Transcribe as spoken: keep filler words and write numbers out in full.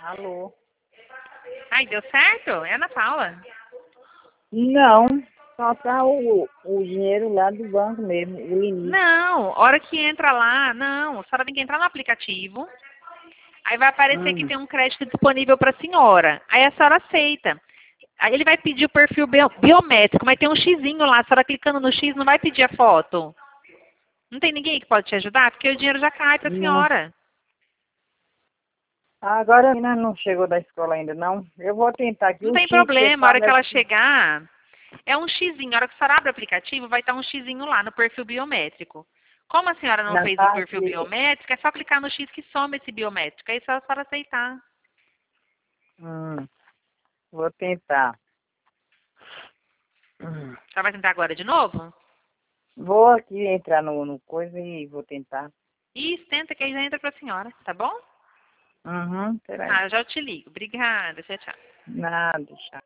Alô? Ai, deu certo? É a Ana Paula. Não, só tá o, o dinheiro lá do banco mesmo, o limite. Não, hora que entra lá, não. A senhora tem que entrar no aplicativo. Aí vai aparecer que Hum. tem um crédito disponível para a senhora. Aí a senhora aceita. Aí ele vai pedir o perfil bio- biométrico, mas tem um xizinho lá. A senhora clicando no X não vai pedir a foto. Não tem ninguém que pode te ajudar? Porque o dinheiro já cai para a Não. senhora. Agora a menina não chegou da escola ainda, não. Eu vou tentar aqui. Não O tem X que você problema, a hora fala que é ela que... chegar, é um xizinho. A hora que a senhora abre o aplicativo, vai estar um xizinho lá no perfil biométrico. Como a senhora não na fez o perfil parte... biométrico, é só clicar no X que some esse biométrico. Aí é só a senhora aceitar. Hum, vou tentar. Hum. A senhora vai tentar agora de novo? Vou aqui entrar no, no coisa e vou tentar. Isso, tenta que aí já entra para a senhora, tá bom? Uhum, peraí. Ah, eu já te ligo. Obrigada, tchau, tchau. Nada, tchau.